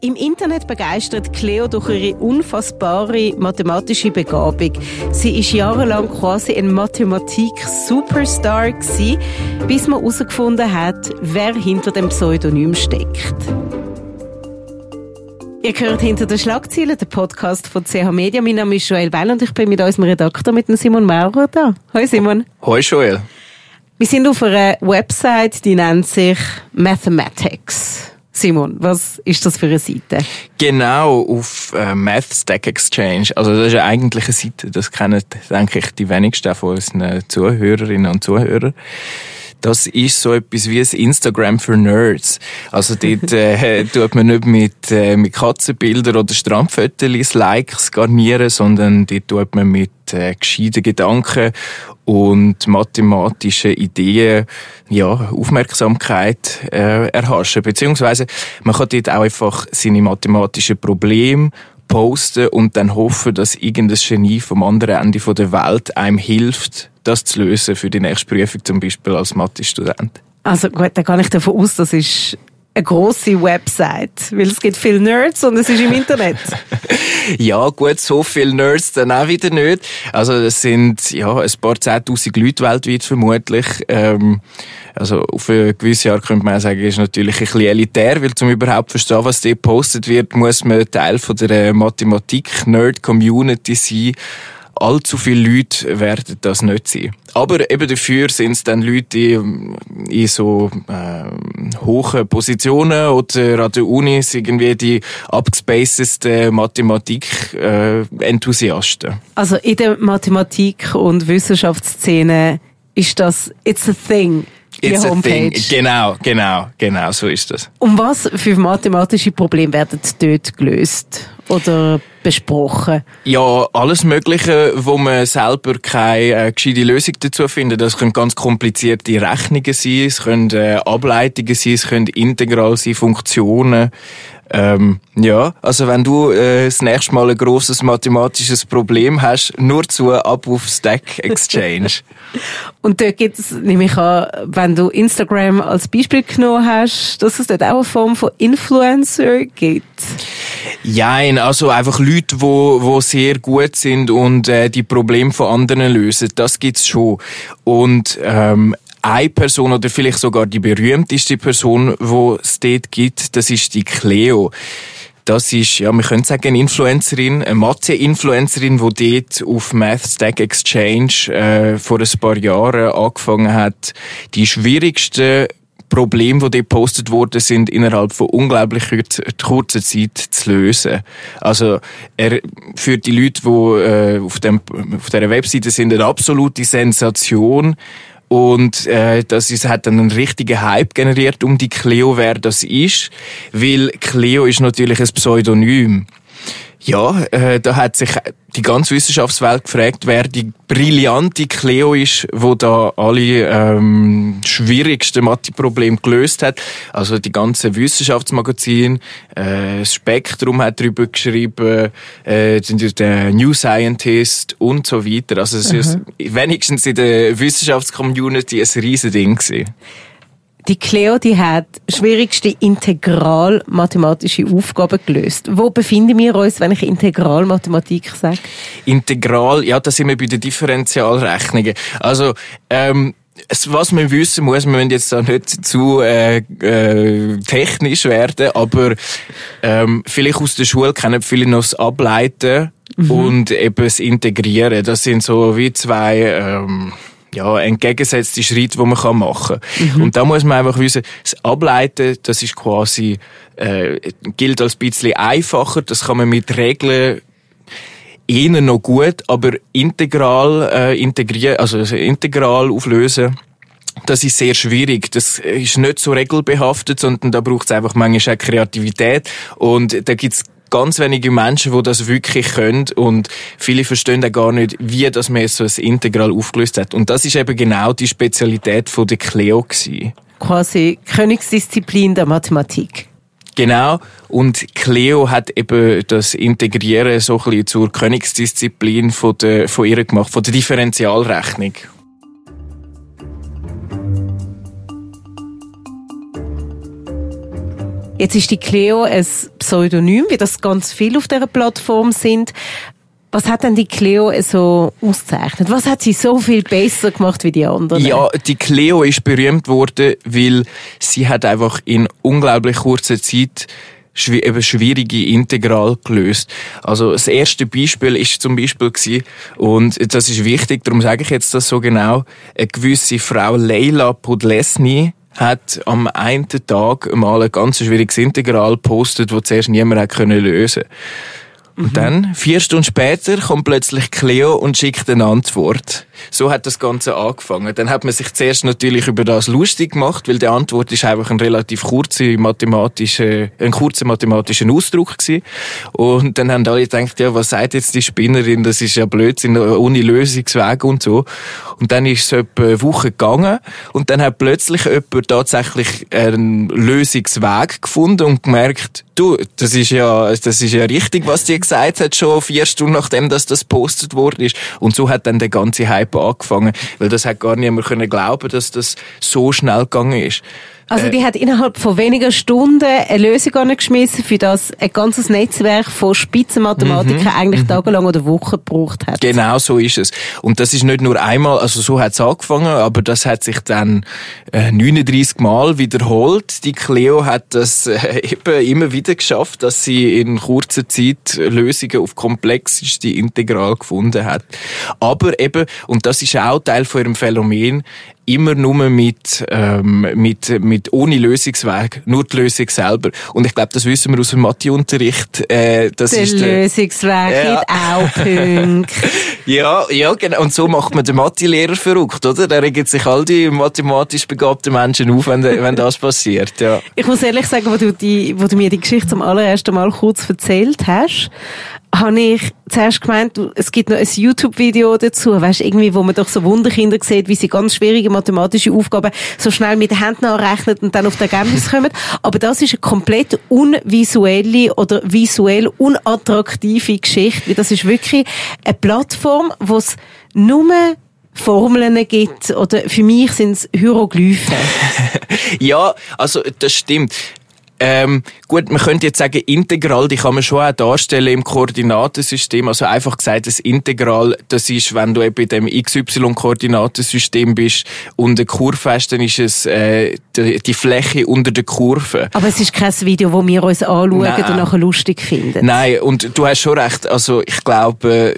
Im Internet begeistert Cleo durch ihre unfassbare mathematische Begabung. Sie ist jahrelang quasi ein Mathematik-Superstar gewesen, bis man herausgefunden hat, wer hinter dem Pseudonym steckt. Ihr hört «Hinter den Schlagzeilen», den Podcast von CH Media. Mein Name ist Joel Weil und ich bin mit unserem Redakteur, mit dem Simon Maurer, da. Hoi Simon. Hoi Joel. Wir sind auf einer Website, die nennt sich Mathematics. Simon, was ist das für eine Seite? Genau, auf Math Stack Exchange. Also das ist ja eigentlich eine Seite, das kennen, denke ich, die wenigsten von unseren Zuhörerinnen und Zuhörern. Das ist so etwas wie ein Instagram für Nerds. Also dort tut man nicht mit Katzenbildern oder Strandfotos Likes garnieren, sondern dort tut man mit gescheiten Gedanken und mathematischen Ideen Aufmerksamkeit erhaschen. Beziehungsweise man kann dort auch einfach seine mathematischen Probleme posten und dann hoffen, dass irgendein Genie vom anderen Ende der Welt einem hilft, das zu lösen für die nächste Prüfung, zum Beispiel als Mathe-Student. Also gut, da gehe ich davon aus, das ist eine grosse Website, weil es gibt viele Nerds und es ist im Internet. Ja, gut, so viele Nerds dann auch wieder nicht. Also es sind ein paar 10'000 Leute weltweit vermutlich. Also auf eine gewisse Art könnte man auch sagen, ist natürlich ein bisschen elitär, weil zum überhaupt verstehen, was dort gepostet wird, muss man Teil von der Mathematik-Nerd-Community sein. Allzu viele Leute werden das nicht sein. Aber eben dafür sind es dann Leute, die in so hohen Positionen oder an der Uni irgendwie die abgespacedesten Mathematik-Enthusiasten. Also in der Mathematik- und Wissenschaftsszene ist das «It's a thing». It's a thing. Genau, so ist das. Und was für mathematische Probleme werden dort gelöst oder besprochen? Ja, alles Mögliche, wo man selber keine gescheite Lösung dazu findet. Das können ganz komplizierte Rechnungen sein, es können Ableitungen sein, es können Integral sein, Funktionen. Also wenn du das nächste Mal ein grosses mathematisches Problem hast, nur ab auf Stack Exchange. Und dort gibt es, nehme ich an, wenn du Instagram als Beispiel genommen hast, dass es dort auch eine Form von Influencer gibt? Nein, also einfach Leute, die sehr gut sind und die Probleme von anderen lösen, das gibt's schon. Und eine Person oder vielleicht sogar die berühmteste Person, die es dort gibt, das ist die Cleo. Das ist, wir können sagen, eine Influencerin, eine Mathe-Influencerin, die dort auf Math Stack Exchange vor ein paar Jahren angefangen hat, die schwierigsten Probleme, die dort gepostet wurden, sind innerhalb von unglaublich kurzer Zeit zu lösen. Also für die Leute, die auf dieser Webseite sind, eine absolute Sensation. Und das hat dann einen richtigen Hype generiert um die Cleo, wer das ist. Weil Cleo ist natürlich ein Pseudonym. Ja, da hat sich die ganze Wissenschaftswelt gefragt, wer die brillante Cleo ist, wo da alle schwierigsten Mathe-Probleme gelöst hat. Also die ganzen Wissenschaftsmagazine, das Spektrum hat darüber geschrieben, der New Scientist und so weiter. Also es ist wenigstens in der Wissenschaftscommunity ein Riesending gewesen. Die Cleo, die hat schwierigste Integral-mathematische Aufgaben gelöst. Wo befinden wir uns, wenn ich Integral-Mathematik sage? Integral, ja, da sind wir bei den Differentialrechnungen. Also, was man wissen muss, wir müssen jetzt da nicht zu technisch werden, aber vielleicht aus der Schule kennen viele noch das Ableiten und eben das Integrieren. Das sind so wie zwei entgegengesetzte Schritte, die man machen kann. Und da muss man einfach wissen, das Ableiten, das ist quasi, gilt als ein bisschen einfacher, das kann man mit Regeln eher noch gut, aber integral integral auflösen, das ist sehr schwierig. Das ist nicht so regelbehaftet, sondern da braucht es einfach manchmal auch Kreativität. Und da gibt's ganz wenige Menschen, die das wirklich können, und viele verstehen auch gar nicht, wie das man so ein Integral aufgelöst hat. Und das ist eben genau die Spezialität von der Cleo gewesen. Quasi Königsdisziplin der Mathematik. Genau. Und Cleo hat eben das Integrieren so ein bisschen zur Königsdisziplin von ihr gemacht, von der Differentialrechnung. Jetzt ist die Cleo ein Pseudonym, wie das ganz viele auf dieser Plattform sind. Was hat denn die Cleo so auszeichnet? Was hat sie so viel besser gemacht wie die anderen? Ja, die Cleo ist berühmt worden, weil sie hat einfach in unglaublich kurzer Zeit eben schwierige Integral gelöst. Also das erste Beispiel ist zum Beispiel gewesen, und das ist wichtig, darum sage ich jetzt das so genau, eine gewisse Frau Leila Podlesny hat am einen Tag mal ein ganz schwieriges Integral gepostet, das zuerst niemand hat lösen konnte. Und dann, 4 Stunden später, kommt plötzlich Cleo und schickt eine Antwort. So hat das Ganze angefangen. Dann hat man sich zuerst natürlich über das lustig gemacht, weil die Antwort ist einfach ein relativ kurzer mathematischer Ausdruck gewesen. Und dann haben alle gedacht, ja, was sagt jetzt die Spinnerin? Das ist ja Blödsinn, ohne Lösungsweg und so. Und dann ist es etwa eine Woche gegangen und dann hat plötzlich jemand tatsächlich einen Lösungsweg gefunden und gemerkt, du, das ist ja richtig, was die gesagt hat, schon 4 Stunden nachdem das gepostet worden ist. Und so hat dann der ganze Hype angefangen, weil das hat gar niemand können glauben, dass das so schnell gegangen ist. Also die hat innerhalb von wenigen Stunden eine Lösung angeschmissen, für das ein ganzes Netzwerk von Spitzenmathematikern eigentlich tagelang oder Wochen gebraucht hat. Genau so ist es. Und das ist nicht nur einmal, also so hat es angefangen, aber das hat sich dann 39 Mal wiederholt. Die Cleo hat das eben immer wieder geschafft, dass sie in kurzer Zeit Lösungen auf komplexeste Integral gefunden hat. Aber eben, und das ist auch Teil von ihrem Phänomen, immer nur mit ohne Lösungsweg, nur die Lösung selber. Und ich glaube, das wissen wir aus dem Matheunterricht. Der Lösungsweg gibt auch Punkte. Ja, genau. Und so macht man den Mathelehrer verrückt, oder? Da regen sich all die mathematisch begabten Menschen auf, wenn das passiert, ja. Ich muss ehrlich sagen, wo du mir die Geschichte zum allerersten Mal kurz erzählt hast, habe ich zuerst gemeint, es gibt noch ein YouTube-Video dazu, weißt, irgendwie, wo man doch so Wunderkinder sieht, wie sie ganz schwierige mathematische Aufgaben so schnell mit den Händen anrechnen und dann auf das Ergebnis kommen. Aber das ist eine komplett unvisuelle oder visuell unattraktive Geschichte, weil das ist wirklich eine Plattform, wo es nur Formeln gibt, oder für mich sind es Hieroglyphen. Ja, also das stimmt. Gut, man könnte jetzt sagen, Integral, die kann man schon auch darstellen im Koordinatensystem. Also einfach gesagt, das Integral, das ist, wenn du eben in dem XY-Koordinatensystem bist und eine Kurve hast, dann ist es die Fläche unter der Kurve. Aber es ist kein Video, wo wir uns anschauen und nachher lustig finden. Nein, und du hast schon recht. Also ich glaube,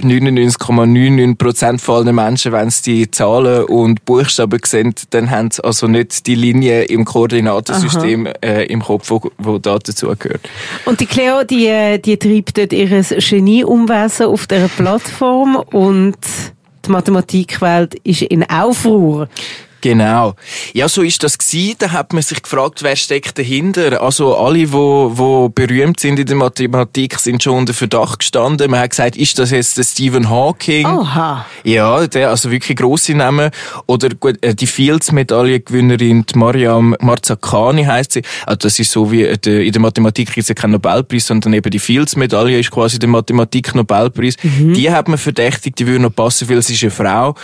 99,99% von allen Menschen, wenn sie die Zahlen und Buchstaben sehen, dann haben sie also nicht die Linie im Koordinatensystem im Kopf, wo da dazu gehört. Und die Cleo, die treibt dort ihr Genie-Umwesen auf dieser Plattform und die Mathematikwelt ist in Aufruhr. Genau. Ja, so ist das gewesen. Da hat man sich gefragt, wer steckt dahinter. Also alle, wo berühmt sind in der Mathematik, sind schon unter Verdacht gestanden. Man hat gesagt, ist das jetzt der Stephen Hawking? Aha. Ja, der, also wirklich grosse Namen. Oder gut, die Fields-Medaillengewinnerin, Mariam Marzakhani heisst sie. Also das ist so wie, in der Mathematik gibt es ja keinen Nobelpreis, sondern eben die Fields-Medaille ist quasi der Mathematik-Nobelpreis. Die hat man verdächtigt, die würde noch passen, weil sie ist eine Frau.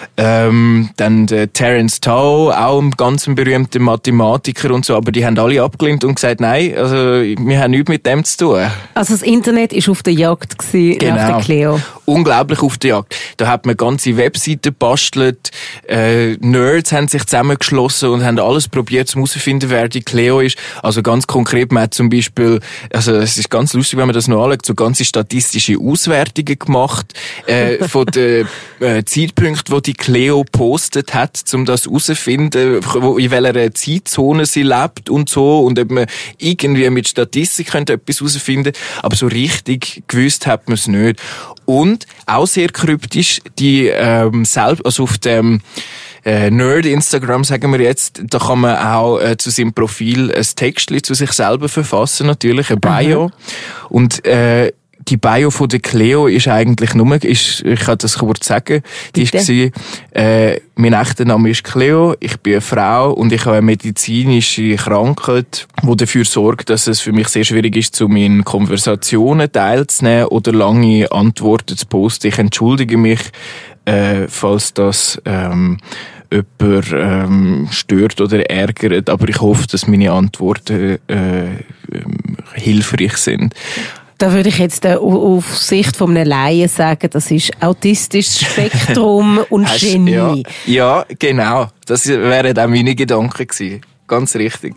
Dann der Terence Tao, auch ein ganz berühmter Mathematiker und so, aber die haben alle abgelehnt und gesagt, nein, also wir haben nichts mit dem zu tun. Also das Internet ist auf der Jagd gewesen, genau. Nach der Cleo. Unglaublich auf der Jagd. Da hat man ganze Webseiten gebastelt, Nerds haben sich zusammengeschlossen und haben alles probiert, um herauszufinden, wer die Cleo ist. Also ganz konkret, man hat zum Beispiel, also es ist ganz lustig, wenn man das noch anschaut, so ganze statistische Auswertungen gemacht von den Zeitpunkten, wo die Cleo postet hat, um das herauszufinden, in welcher Zeitzone sie lebt und so, und ob man irgendwie mit Statistik könnte etwas herausfinden, aber so richtig gewusst hat man es nicht. Und auch sehr kryptisch, die also auf dem Nerd Instagram, sagen wir jetzt, da kann man auch zu seinem Profil ein Textchen zu sich selber verfassen, natürlich, ein Bio. Und die Bio von der Cleo ist eigentlich ich kann das kurz sagen, die war, mein echter Name ist Cleo, ich bin eine Frau und ich habe eine medizinische Krankheit, die dafür sorgt, dass es für mich sehr schwierig ist, zu meinen Konversationen teilzunehmen oder lange Antworten zu posten. Ich entschuldige mich, falls das jemand stört oder ärgert, aber ich hoffe, dass meine Antworten hilfreich sind. Da würde ich jetzt auf Sicht von einem Laien sagen, das ist autistisches Spektrum und Genie. Ja, genau. Das wären auch meine Gedanken gewesen. Ganz richtig.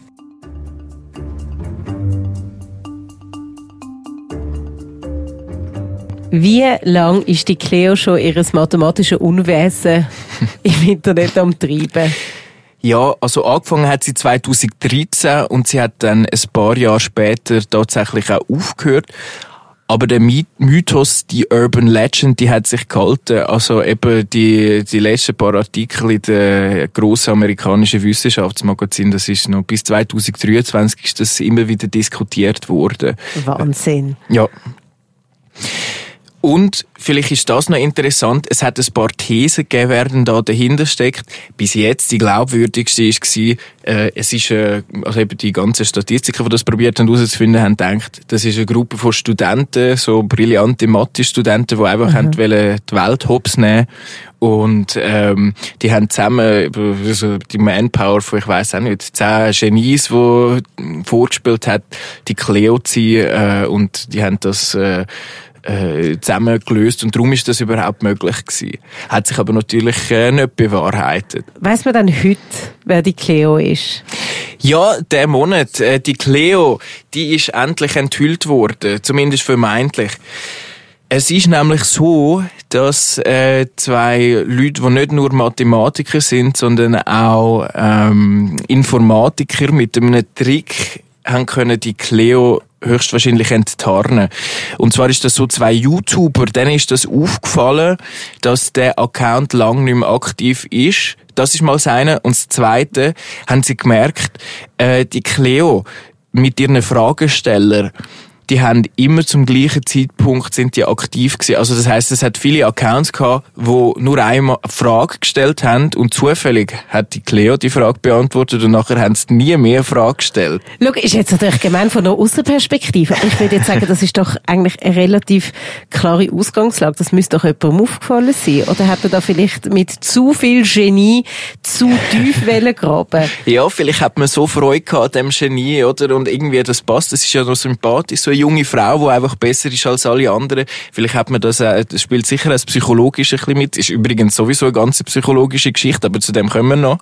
Wie lange ist die Cleo schon ihres mathematischen Unwesen im Internet am Treiben? Ja, also angefangen hat sie 2013 und sie hat dann ein paar Jahre später tatsächlich auch aufgehört. Aber der Mythos, die Urban Legend, die hat sich gehalten. Also eben die letzten paar Artikel in den grossen amerikanischen Wissenschaftsmagazinen, das ist noch bis 2023 ist das immer wieder diskutiert worden. Wahnsinn. Ja. Und vielleicht ist das noch interessant, es hat ein paar Thesen gegeben, wer da dahinter steckt. Bis jetzt die glaubwürdigste war, es ist, also eben die ganzen Statistiker, die das probiert haben herauszufinden, haben gedacht, das ist eine Gruppe von Studenten, so brillante Mathe-Studenten, die einfach wollen die Welt hops nehmen. Und die haben zusammen also die Manpower von, ich weiss auch nicht, 10 Genies, die vorgespielt hat, die Cleo ziehen, und die haben das zusammen gelöst und darum ist das überhaupt möglich gewesen. Hat sich aber natürlich nicht bewahrheitet. Weiss man dann heute, wer die Cleo ist? Ja, der Monat. Die Cleo, die ist endlich enthüllt worden, zumindest vermeintlich. Es ist nämlich so, dass 2 Leute, die nicht nur Mathematiker sind, sondern auch Informatiker mit einem Trick haben können die Cleo höchstwahrscheinlich enttarnen. Und zwar ist das so 2 YouTuber, denen ist das aufgefallen, dass der Account lang nicht mehr aktiv ist. Das ist mal das eine. Und das zweite, haben sie gemerkt, die Cleo mit ihren Fragesteller, die haben immer zum gleichen Zeitpunkt sind die aktiv gewesen. Also das heisst, es hat viele Accounts gehabt, die nur einmal eine Frage gestellt haben und zufällig hat die Cleo die Frage beantwortet und nachher haben sie nie mehr Fragen gestellt. Schau, ist jetzt natürlich gemein von einer Aussenperspektive, aber ich würde jetzt sagen, das ist doch eigentlich eine relativ klare Ausgangslage. Das müsste doch jemandem aufgefallen sein. Oder hat man da vielleicht mit zu viel Genie zu tief graben? Ja, vielleicht hat man so Freude gehabt an dem Genie, oder? Und irgendwie das passt, das ist ja noch sympathisch, so eine junge Frau, die einfach besser ist als alle anderen. Vielleicht hat man das spielt sicher das Psychologische ein bisschen mit. Ist übrigens sowieso eine ganze psychologische Geschichte, aber zu dem kommen wir noch.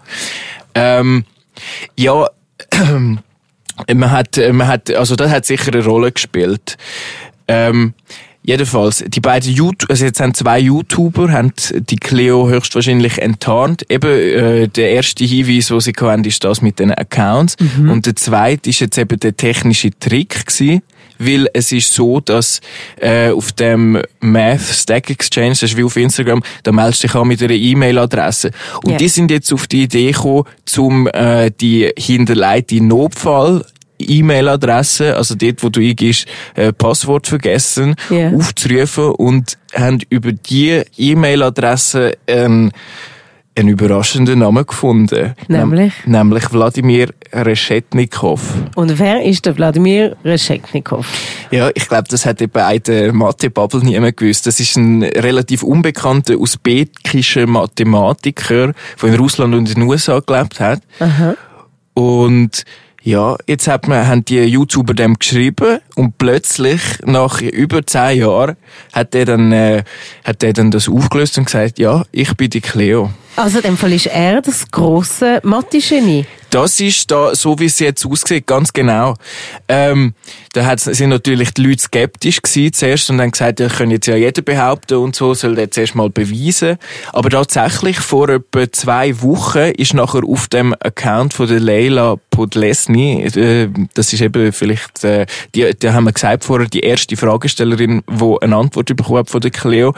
Also das hat sicher eine Rolle gespielt. Jedenfalls, die beiden also jetzt haben 2 YouTuber, haben die Cleo höchstwahrscheinlich enttarnt. Eben, der erste Hinweis, den sie hatten, ist das mit den Accounts. Mhm. Und der zweite ist jetzt eben der technische Trick gewesen. Weil es ist so, dass auf dem Math Stack Exchange, das ist wie auf Instagram, da meldest du dich an mit einer E-Mail-Adresse. Und die sind jetzt auf die Idee gekommen, die hinterlegte Notfall E-Mail-Adresse, also dort, wo du eingibst, Passwort vergessen, aufzurufen und haben über die E-Mail-Adresse einen überraschenden Namen gefunden. Nämlich Wladimir Reschetnikow. Und wer ist der Wladimir Reschetnikow? Ja, ich glaube, das hat eben in der Mathe-Bubble niemand gewusst. Das ist ein relativ unbekannter usbekischer Mathematiker, der in Russland und in den USA gelebt hat. Aha. Und ja, jetzt haben die YouTuber dem geschrieben und plötzlich, nach über 10 Jahren, hat er dann das aufgelöst und gesagt, ja, ich bin die Cleo. Also in dem Fall ist er das grosse Mathe-Genie? Das ist da, so wie es jetzt aussieht, ganz genau. Sind natürlich die Leute skeptisch gewesen zuerst und haben gesagt, das kann jetzt ja jeder behaupten und so, soll der jetzt erst mal beweisen. Aber tatsächlich, vor etwa 2 Wochen ist nachher auf dem Account von der Leila Podlesny, das ist eben vielleicht, die haben wir gesagt vorher, die erste Fragestellerin, die eine Antwort bekommen hat von der Cleo.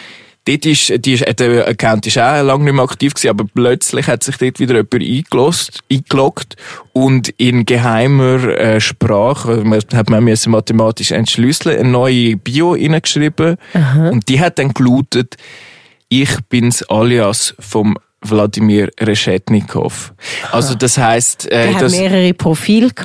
Der Account ist auch lange nicht mehr aktiv gewesen, aber plötzlich hat sich dort wieder jemand eingeloggt und in geheimer Sprache, man müssen mathematisch entschlüsseln, eine neue Bio reingeschrieben. Aha. Und die hat dann gelautet, ich bin's alias vom Wladimir Reschetnikow. Also das heisst, der hat mehrere Profile gehabt.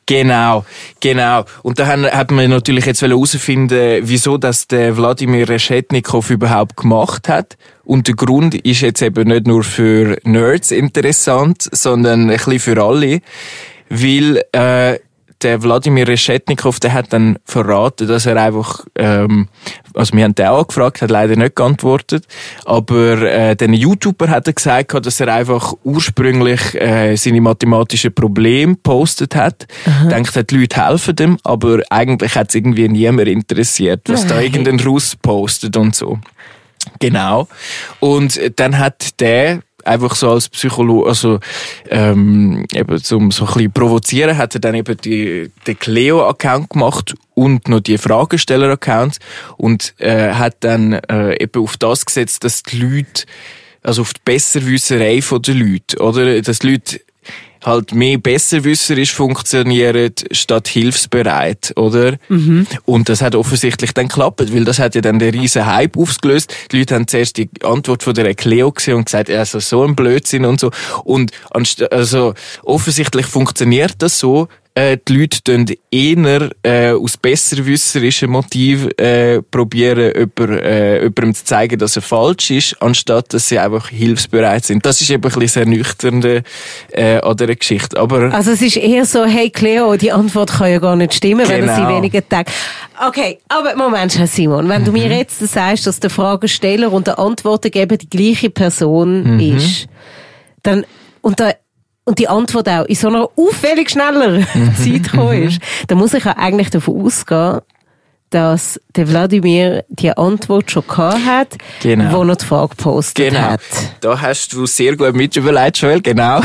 Genau. Und da hat man natürlich jetzt herausfinden, wieso das der Wladimir Reschetnikow überhaupt gemacht hat. Und der Grund ist jetzt eben nicht nur für Nerds interessant, sondern ein bisschen für alle. Weil der Wladimir Reschetnikow, der hat dann verraten, dass er einfach, also wir haben den auch gefragt, hat leider nicht geantwortet, aber den YouTuber hat er gesagt, dass er einfach ursprünglich seine mathematischen Probleme gepostet hat. Denkt, die Leute helfen dem, aber eigentlich hat es irgendwie niemand interessiert, was da irgendein Russ postet und so. Genau. Und dann hat der einfach so als Psychologe, also eben zum so ein bisschen provozieren, hat er dann eben den Cleo-Account gemacht und noch die Fragesteller-Accounts und hat dann eben auf das gesetzt, dass die Leute, also auf die Besserwisserei der Leute, oder? Dass die Leute halt mehr besserwisserisch funktionieren statt hilfsbereit, oder? Und das hat offensichtlich dann geklappt, weil das hat ja dann den riesen Hype ausgelöst. Die Leute haben zuerst die Antwort von der Cleo gesehen und gesagt, also so ein Blödsinn und so. Und also offensichtlich funktioniert das so. Die Leute tun eher aus besserwisserischen Motiven probieren, jemandem zu zeigen, dass er falsch ist, anstatt dass sie einfach hilfsbereit sind. Das ist eben ein bisschen das Ernüchternde an dieser Geschichte. Aber also es ist eher so, hey Cleo, die Antwort kann ja gar nicht stimmen, wenn er sie weniger Tag. Okay, aber Moment, Herr Simon, wenn du mir jetzt sagst, dass der Fragesteller und der Antwortengeber die gleiche Person ist, dann und die Antwort auch in so einer auffällig schneller Zeit gekommen ist, dann muss ich ja eigentlich davon ausgehen, dass der Wladimir die Antwort schon gehabt hat, wo er die Frage gepostet hat. Da hast du sehr gut mit überlegt, Joel, genau.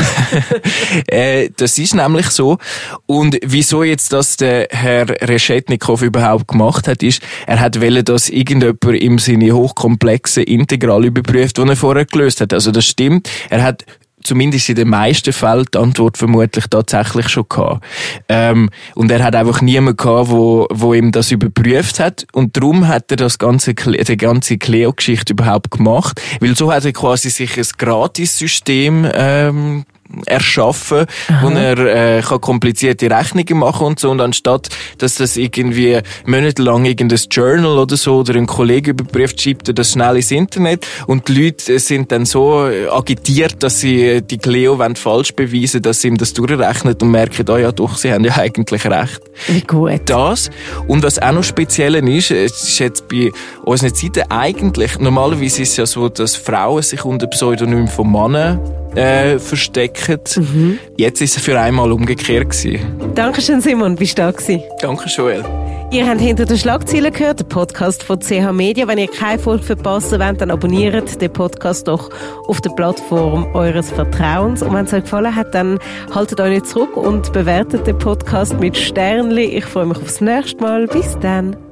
Das ist nämlich so. Und wieso jetzt das der Herr Reschetnikow überhaupt gemacht hat, ist, er hat wollen, dass irgendjemand ihm seine hochkomplexen Integral überprüft, die er vorher gelöst hat. Also das stimmt. Er hat zumindest in den meisten Fällen die Antwort vermutlich tatsächlich schon gehabt. Und er hat einfach niemanden gehabt, wo ihm das überprüft hat. Und darum hat er die ganze Cleo-Geschichte überhaupt gemacht. Weil so hat er quasi sich ein Gratissystem erschaffen, wo er kann komplizierte Rechnungen machen und so, und anstatt, dass das irgendwie monatelang irgendein Journal oder so oder ein Kollege überprüft, schiebt er das schnell ins Internet und die Leute sind dann so agitiert, dass sie die Cleo falsch beweisen, dass sie ihm das durchrechnet und merken, ja doch, sie haben ja eigentlich recht. Wie gut. Das. Und was auch noch speziell ist, es ist jetzt bei unseren Zeiten eigentlich, normalerweise ist es ja so, dass Frauen sich unter Pseudonym von Männern verstecken. Jetzt ist es für einmal umgekehrt gewesen. Dankeschön, Simon, bist du da gewesen? Danke, Joel. Ihr habt «Hinter den Schlagzeilen» gehört, der Podcast von CH Media. Wenn ihr keine Folge verpassen wollt, dann abonniert den Podcast doch auf der Plattform eures Vertrauens. Und wenn es euch gefallen hat, dann haltet euch nicht zurück und bewertet den Podcast mit Sternli. Ich freue mich aufs nächste Mal. Bis dann.